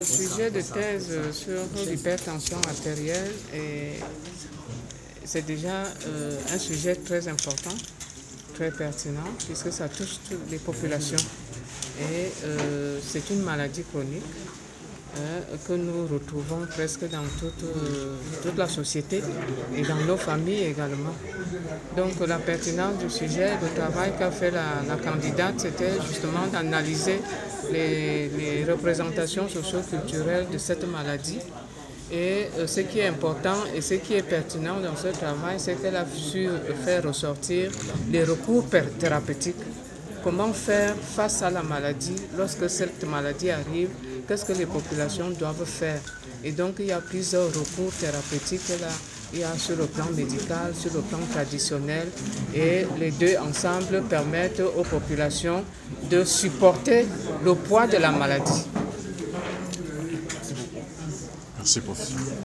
Le sujet de thèse sur l'hypertension artérielle, c'est déjà un sujet très important, très pertinent, puisque ça touche toutes les populations. Et c'est une maladie chronique que nous retrouvons presque dans toute la société et dans nos familles également. Donc la pertinence du sujet, le travail qu'a fait la candidate, c'était justement d'analyser les représentations socio-culturelles de cette maladie. Et ce qui est important et ce qui est pertinent dans ce travail, c'est qu'elle a su faire ressortir les recours thérapeutiques. Comment faire face à la maladie lorsque cette maladie arrive? Qu'est-ce que les populations doivent faire? Et donc il y a plusieurs recours thérapeutiques là. Il y a sur le plan médical, sur le plan traditionnel, et les deux ensemble permettent aux populations de supporter le poids de la maladie. Merci, professeur.